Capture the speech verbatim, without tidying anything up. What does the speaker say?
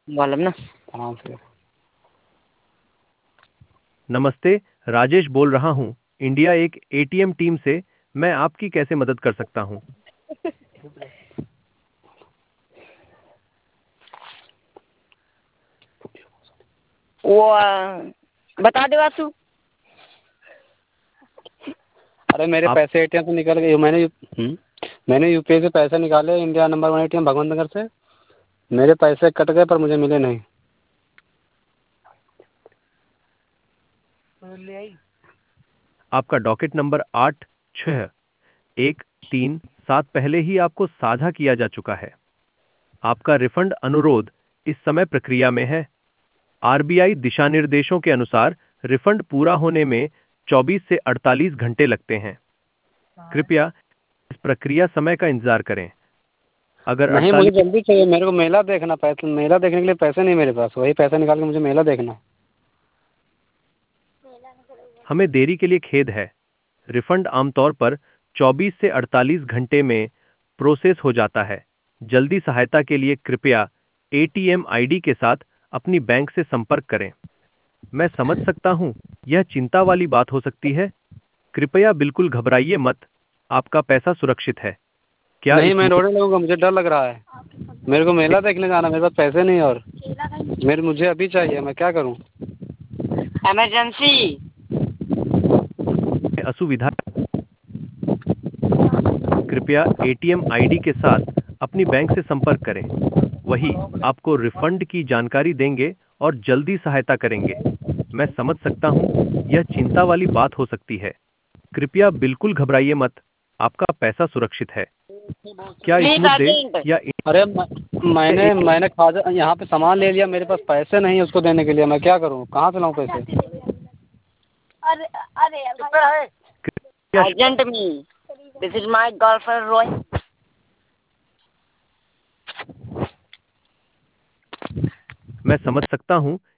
मालूम ना। हाँ फिर नमस्ते, राजेश बोल रहा हूँ इंडिया एक एटीएम टीम से। मैं आपकी कैसे मदद कर सकता हूँ? वो आ, बता दे वासु। अरे मेरे आप पैसे एटीएम से निकल गए। मैंने हम्म, मैंने यूपीआई से पैसे निकाले India number one ATM Bhagwant Nagar से। मेरे पैसे कट गए पर मुझे मिले नहीं। आपका डॉकेट नंबर आठ छः एक तीन सात पहले ही आपको साझा किया जा चुका है। आपका रिफंड अनुरोध इस समय प्रक्रिया में है। आरबीआई दिशा निर्देशों के अनुसार रिफंड पूरा होने में चौबीस से अड़तालीस घंटे लगते हैं। कृपया इस प्रक्रिया समय का इंतजार करें। अगर नहीं, मुझे अड़तालीस जल्दी चाहिए। मेरे को मेला देखना। पैसे मेला देखने के लिए पैसे नहीं मेरे पास। वही पैसे निकाल के मुझे मेला देखना है। हमें देरी के लिए खेद है। रिफंड आमतौर पर चौबीस से अड़तालीस घंटे में प्रोसेस हो जाता है। जल्दी सहायता के लिए कृपया एटीएम आईडी के साथ अपनी बैंक से संपर्क करें। मैं समझ सकता हूं, यह चिंता वाली बात हो सकती है। कृपया बिल्कुल घबराइए मत। आपका पैसा सुरक्षित है। क्या नहीं, इस मैं मुद्दे रोने लगूंगा। मुझे डर लग रहा है। मेरे को मेला देखने जाना। मेरे पास पैसे नहीं। और मेरे मुझे अभी चाहिए। मैं क्या करूं? इमरजेंसी। में असुविधा, कृपया एटीएम आईडी के साथ अपनी बैंक से संपर्क करें। वही आपको रिफंड की जानकारी देंगे और जल्दी सहायता करेंगे। मैं समझ सकता हूं, यह चिंता वाली बात हो सकती है। कृपया बिल्कुल घबराइए मत। आपका पैसा सुरक्षित है। क्या इस प्लीज मुद्दे अर्जेंट। या अरे म- मैंने मैंने खाजा यहाँ पे सामान ले लिया। मेरे पास पैसे नहीं है उसको देने के लिए। मैं क्या करूं? कहाँ से लाऊं पैसे? अरे अरे कृपया urgent me. This is my girlfriend Roy. मैं समझ सकता हूं,